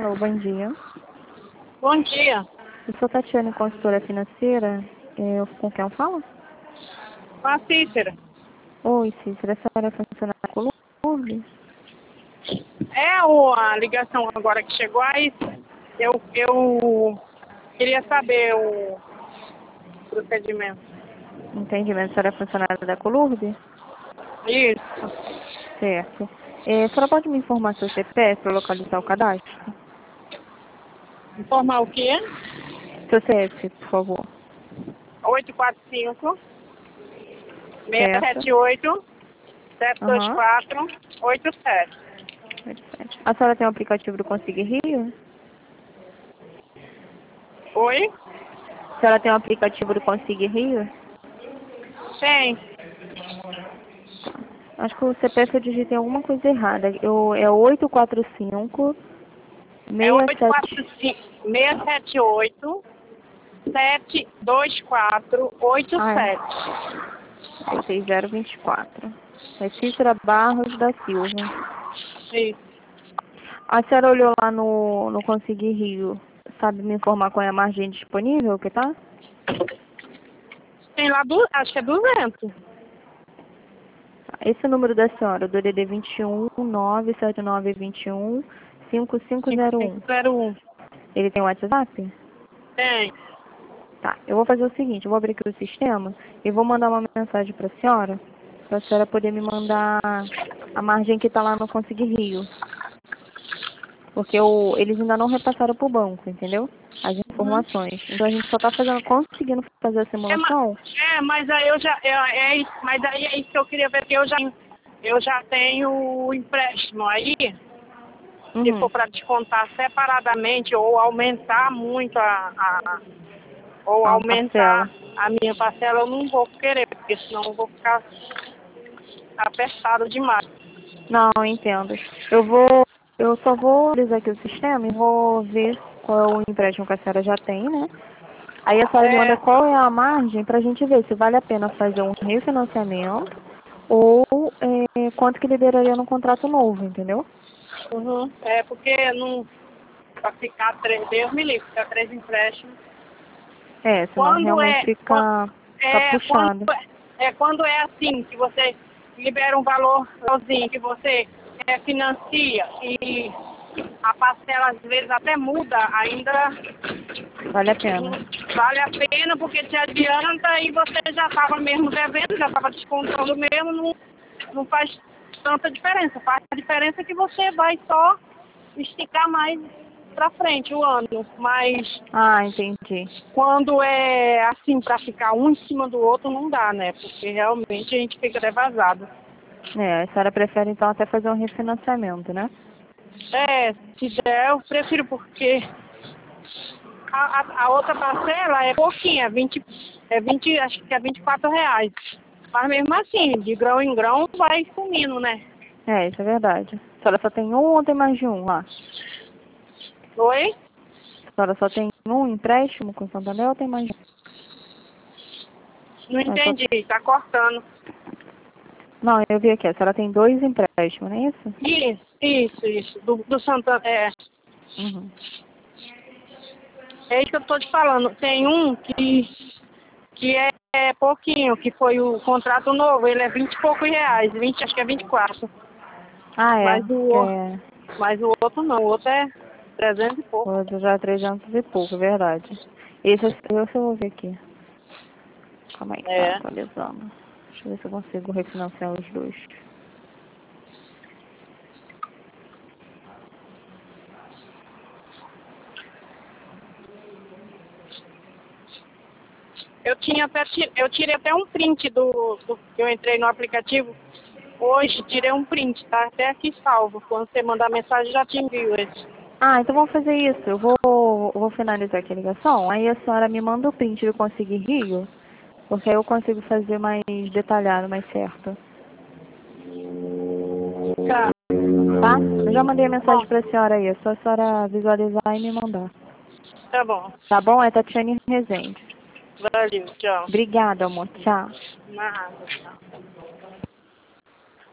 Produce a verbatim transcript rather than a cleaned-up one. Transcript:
Alô, bom dia. Bom dia. Eu sou Tatiane, consultora financeira. É, com quem eu falo? Com a Cícera. Oi, Cícera. A senhora é funcionária da Colômbia? É o- a ligação agora que chegou aí. Eu, eu queria saber o procedimento. Entendimento. A senhora é funcionária da Colômbia? Isso. Certo. É, a senhora pode me informar seu C P F para localizar o cadastro? Informar o quê? Seu C F, por favor. oito quatro cinco, seis Certo. sete oito, sete dois Aham. quatro, oito sete. A senhora tem o aplicativo do Consegui Rio? Oi? A senhora tem o aplicativo do Consegui Rio? Tem. Acho que o C P F eu digitei alguma coisa errada. Eu, é oito quatro cinco, É seis sete... oito quatro cinco, seis sete oito, sete dois quatro, oito Ah, sete. é seis zero dois quatro. É Cícera Barros da Silva. Isso. A senhora olhou lá no, no Consegui Rio. Sabe me informar qual é a margem disponível que tá? Tem lá, du- acho que é duzentos. Esse é o número da senhora, o do D D vinte e um, nove sete nove dois um, cinco cinco cinco zero cinco um. zero um. Ele tem WhatsApp? Tem. Tá, eu vou fazer o seguinte, eu vou abrir aqui o sistema e vou mandar uma mensagem para a senhora, para a senhora poder me mandar a margem que está lá no Consegui Rio. Porque o, eles ainda não repassaram para o banco, entendeu? As Uhum. informações. Então a gente só está fazendo, conseguindo fazer a É, ma- simulação. é, mas aí eu já. É, é isso, mas aí é isso que eu queria ver, porque eu já, eu já tenho o empréstimo aí, se Uhum. for para descontar separadamente ou aumentar muito a, a- ou A aumentar parcela. a minha parcela, eu não vou querer, porque senão eu vou ficar apertado demais. Não, eu entendo. Eu vou, eu só vou analisar aqui o sistema e vou ver qual é o empréstimo que a senhora já tem, né? Aí a senhora me manda É, qual é a margem para a gente ver se vale a pena fazer um refinanciamento ou é, quanto que liberaria no contrato novo, entendeu? uhum, é porque não. Para ficar três, Deus me livre, ficar três empréstimos. É, senão Quando realmente é, quan- fica, fica é, quando, puxado. é, quando é assim, que você libera um valor sozinho, que você é, financia e a parcela às vezes até muda, ainda Vale a hum, pena. vale a pena porque te adianta e você já estava mesmo devendo, já estava descontando mesmo, não, não faz tanta diferença. Faz a diferença que você vai só esticar mais para frente o ano, mas Ah, entendi. quando é assim, para ficar um em cima do outro, não dá, né? Porque realmente a gente fica devasado. É, a senhora prefere então até fazer um refinanciamento, né? É, se der, eu prefiro, porque a, a, a outra parcela é pouquinha, vinte, é vinte, acho que é vinte e quatro reais. Mas mesmo assim, de grão em grão vai sumindo, né? É, isso é verdade. A senhora só tem um ou tem mais de um lá? Oi? A senhora só tem um empréstimo com o Santander ou tem mais de um? Não É, só... entendi, tá cortando. Não, eu vi aqui, a senhora tem dois empréstimos, não é isso? Isso, isso, isso. Do, do Santana, é. Uhum. É isso que eu tô te falando. Tem um que, que é, é pouquinho, que foi o contrato novo, ele é vinte e poucos reais, vinte, acho que é vinte e quatro. Ah, é. Mas o, Que o- é mas o outro não, o outro é trezentos e o pouco. outro já trezentos e pouco, verdade. Esse esse eu vou ver aqui. Como é que tá É. atualizando? Deixa eu ver se eu consigo refinanciar os dois. Eu tinha até ti- eu tirei até um print do, do que eu entrei no aplicativo. Hoje tirei um print, tá até aqui salvo. Quando você mandar mensagem já te envio esse. Ah, então vamos fazer isso. Eu vou, eu vou finalizar aqui a ligação. Aí a senhora me manda o print do Conseguir Rio, porque aí eu consigo fazer mais detalhado, mais certo. Tá. Tá? Eu já mandei a mensagem Bom, pra senhora aí. É só a senhora visualizar e me mandar. tá bom. Tá bom? É Tatiane Rezende. Valeu, tchau. Obrigada, amor. Tchau. Nada, tchau.